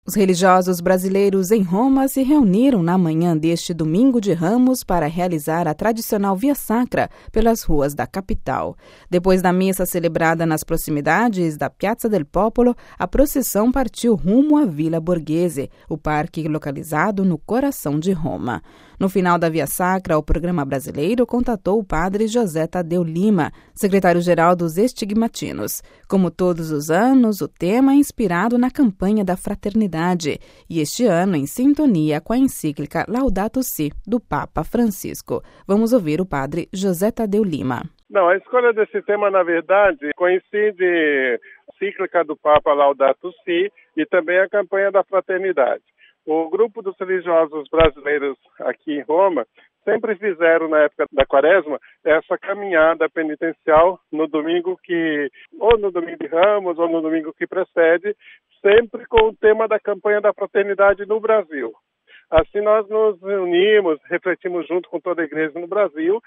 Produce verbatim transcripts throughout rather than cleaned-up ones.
Os religiosos brasileiros em Roma se reuniram na manhã deste domingo de Ramos para realizar a tradicional Via Sacra pelas ruas da capital. Depois da missa celebrada nas proximidades da Piazza del Popolo, a procissão partiu rumo à Villa Borghese, o parque localizado no coração de Roma. No final da Via Sacra, o programa brasileiro contatou o padre José Tadeu Lima, secretário-geral dos Estigmatinos. Como todos os anos, o tema é inspirado na campanha da fraternidade e este ano em sintonia com a encíclica Laudato Si, do Papa Francisco. Vamos ouvir o padre José Tadeu Lima. Não, a escolha desse tema, na verdade, coincide a encíclica do Papa Laudato Si e também a campanha da fraternidade. O grupo dos religiosos brasileiros aqui em Roma sempre fizeram, na época da Quaresma, essa caminhada penitencial no domingo que, ou no domingo de Ramos, ou no domingo que precede, sempre com o tema da campanha da fraternidade no Brasil. Assim nós nos reunimos, refletimos junto com toda a igreja no Brasil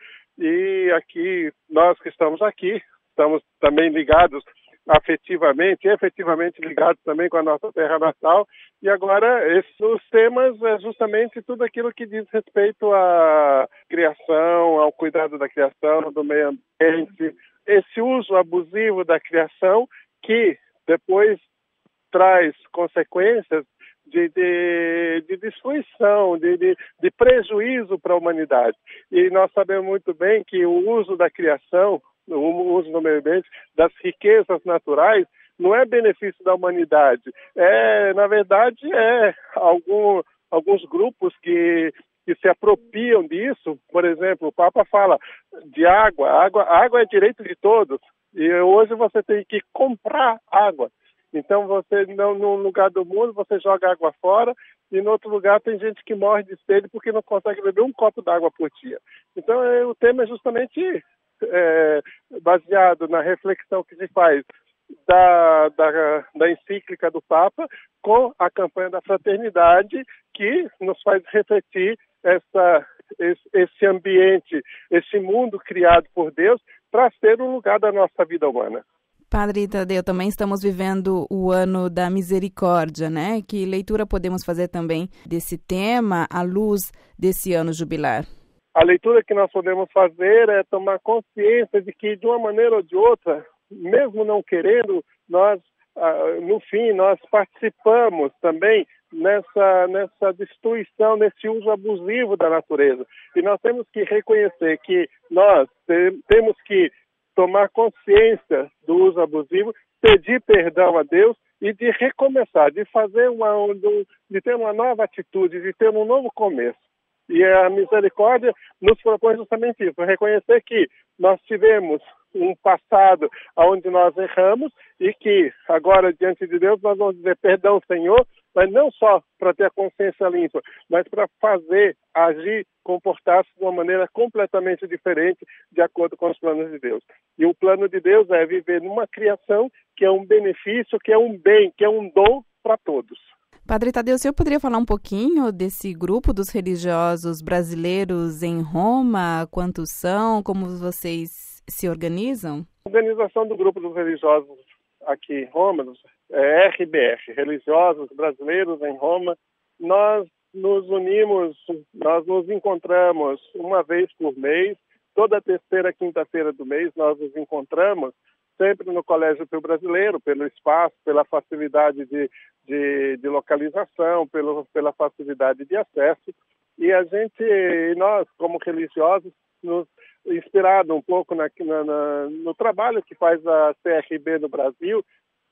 e aqui, nós que estamos aqui, estamos também ligados afetivamente e efetivamente ligados também com a nossa terra natal. E agora, esses os temas é justamente tudo aquilo que diz respeito à criação, ao cuidado da criação, do meio ambiente, esse uso abusivo da criação que depois traz consequências de, de, de destruição, de, de, de prejuízo para a humanidade. E nós sabemos muito bem que o uso da criação, o uso do meio ambiente, das riquezas naturais, não é benefício da humanidade. É, na verdade, é algum, alguns grupos que, que se apropriam disso. Por exemplo, o Papa fala de água. Água, água é direito de todos. E hoje você tem que comprar água. Então, você, não, num lugar do mundo, você joga água fora e no outro lugar tem gente que morre de sede porque não consegue beber um copo d'água por dia. Então, é, o tema é justamente é, baseado na reflexão que se faz Da, da, da encíclica do Papa com a campanha da fraternidade que nos faz refletir essa, esse, esse ambiente, esse mundo criado por Deus para ser um lugar da nossa vida humana. Padre Tadeu, também estamos vivendo o ano da misericórdia, né? Que leitura podemos fazer também desse tema à luz desse ano jubilar? A leitura que nós podemos fazer é tomar consciência de que, de uma maneira ou de outra, mesmo não querendo, nós, no fim, nós participamos também nessa, nessa destruição, nesse uso abusivo da natureza. E nós temos que reconhecer que nós temos que tomar consciência do uso abusivo, pedir perdão a Deus e de recomeçar, de fazer uma, de ter uma nova atitude, de ter um novo começo. E a misericórdia nos propõe justamente isso, reconhecer que nós tivemos um passado onde nós erramos e que agora, diante de Deus, nós vamos dizer perdão, Senhor, mas não só para ter a consciência limpa, mas para fazer, agir, comportar-se de uma maneira completamente diferente de acordo com os planos de Deus. E o plano de Deus é viver numa criação que é um benefício, que é um bem, que é um dom para todos. Padre Tadeu, o senhor poderia falar um pouquinho desse grupo dos religiosos brasileiros em Roma? Quantos são? Como vocês se organizam? A organização do grupo dos religiosos aqui em Roma é R B R, Religiosos Brasileiros em Roma. Nós nos unimos, nós nos encontramos uma vez por mês, toda terceira quinta-feira do mês nós nos encontramos, sempre no Colégio Pio Brasileiro, pelo espaço, pela facilidade de, de, de localização, pelo, pela facilidade de acesso. E a gente, nós como religiosos, nos inspirado um pouco na, na, na, no trabalho que faz a C R B no Brasil,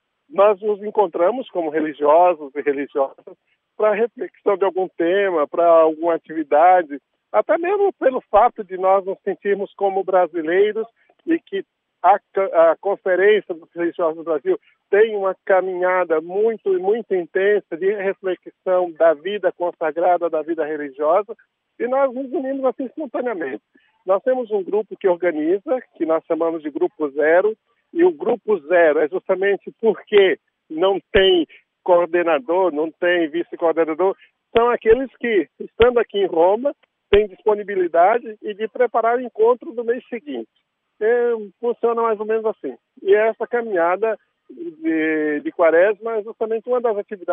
nós nos encontramos como religiosos e religiosas para reflexão de algum tema, para alguma atividade, até mesmo pelo fato de nós nos sentirmos como brasileiros e que a, a Conferência dos Religiosos do Brasil tem uma caminhada muito, muito intensa de reflexão da vida consagrada, da vida religiosa, e nós nos unimos assim espontaneamente. Nós temos um grupo que organiza, que nós chamamos de Grupo Zero, e o Grupo Zero é justamente porque não tem coordenador, não tem vice-coordenador, são aqueles que, estando aqui em Roma, têm disponibilidade e de preparar o encontro do mês seguinte. É, funciona mais ou menos assim. E essa caminhada de, de Quaresma é justamente uma das atividades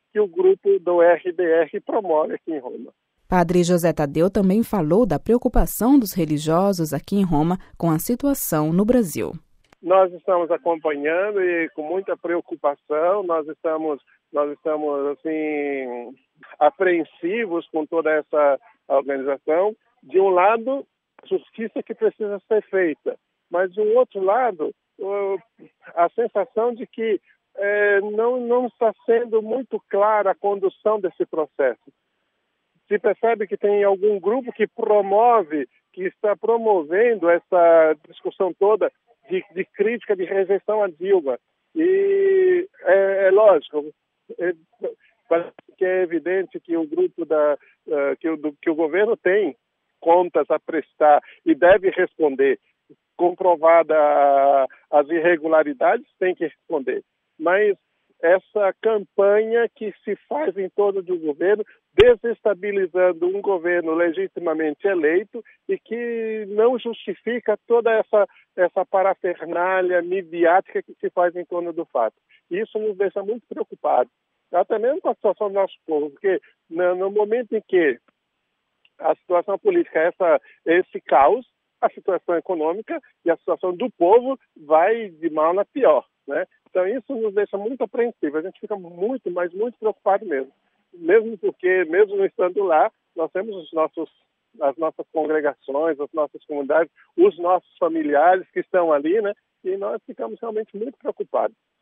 que o grupo do R B R promove aqui em Roma. Padre José Tadeu também falou da preocupação dos religiosos aqui em Roma com a situação no Brasil. Nós estamos acompanhando e com muita preocupação, nós estamos, nós estamos assim, apreensivos com toda essa organização. De um lado, justiça que precisa ser feita, mas de um outro lado, a sensação de que é, não, não está sendo muito clara a condução desse processo. Se percebe que tem algum grupo que promove, que está promovendo essa discussão toda de, de crítica, de rejeição a Dilma. E é, é lógico, é, que é evidente que o grupo da, uh, que, o, do, que o governo tem contas a prestar e deve responder. Comprovada as irregularidades, tem que responder. Mas essa campanha que se faz em torno do governo, desestabilizando um governo legitimamente eleito e que não justifica toda essa, essa parafernália midiática que se faz em torno do fato. Isso nos deixa muito preocupados, até mesmo com a situação do nosso povo, porque no, no momento em que a situação política é essa, esse caos, a situação econômica e a situação do povo vai de mal na pior, né? Então isso nos deixa muito apreensivos, a gente fica muito, mas muito preocupado mesmo. Mesmo porque, mesmo estando lá, nós temos os nossos, as nossas congregações, as nossas comunidades, os nossos familiares que estão ali, né? E nós ficamos realmente muito preocupados.